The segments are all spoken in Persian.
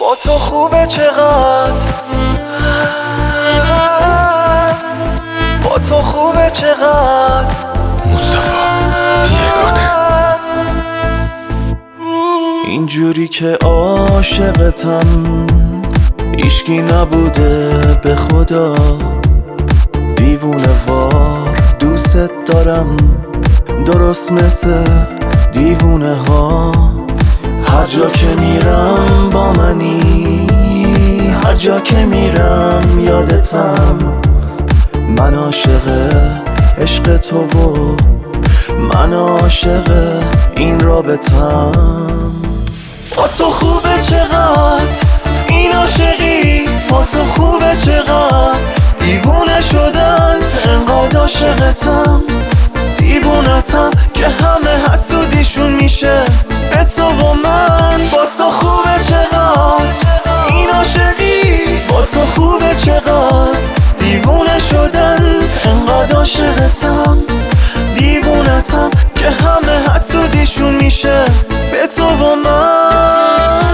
با تو خوبه چقدر، با تو خوبه چقدر. مصطفی یگانه. اینجوری که عاشقتم هیچکی نبوده به خدا، دیوونه وار دوست دارم درست مثل دیوونه ها. هر جا که میرم با منی، هر جا که میرم یادتم. من عاشق عشق تو و من عاشق این رابطم. با تو خوبه چقدر این عاشقی، با تو خوبه چقدر. دیوونه شدن انقدر عاشقتم، دیوونتم که همه حسودیشون میشه به تو و من. با تو خوبه چقدر این عاشقی، با تو خوبه چقدر. دیوونه شدن انقدر عاشقتم، دیوونتم که همه حسودیشون میشه به تو و من.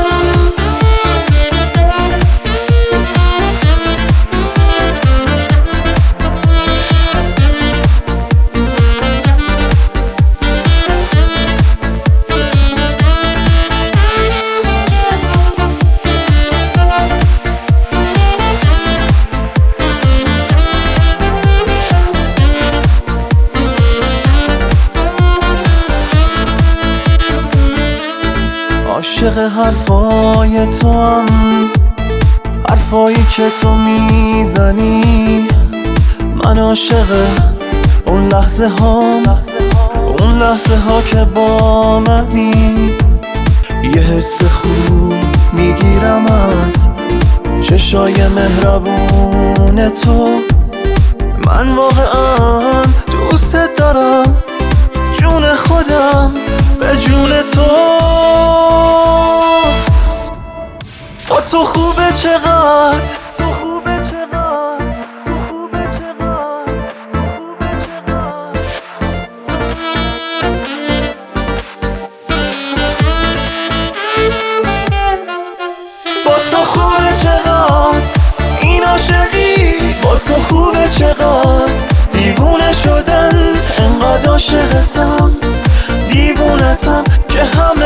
عاشق حرفای تو هم، حرفایی که تو میزنی. من عاشق اون لحظه ها، اون لحظه ها که با منی. یه حس خوب میگیرم از چشای مهربون تو. من واقعا دوست دارم جون خودم به جون تو. با تو خوبه چقدر، تو خوبه چقدر، تو خوبه چقدر، تو خوبه چقدر. با تو خوبه چقدر این عاشقی، با تو خوبه چقدر. دیوونه شدن انقدر عاشقتم، دیوونتم که هم